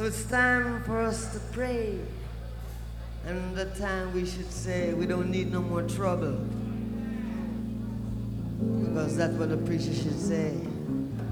was time for us to pray. And the time we should say we don't need no more trouble. Because that's what the preacher should say.